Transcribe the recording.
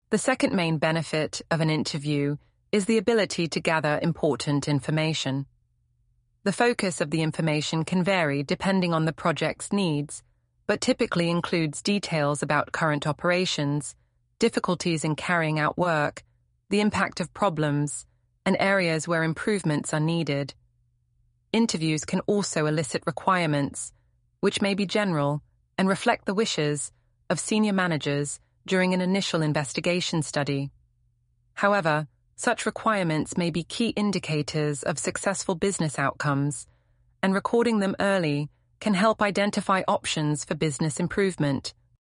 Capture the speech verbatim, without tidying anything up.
The second main benefit of an interview is the ability to gather important information. The focus of the information can vary depending on the project's needs, but typically includes details about current operations, difficulties in carrying out work, the impact of problems, and areas where improvements are needed. Interviews can also elicit requirements, which may be general and reflect the wishes of senior managers during an initial investigation study. However, such requirements may be key indicators of successful business outcomes, and recording them early can help identify options for business improvement.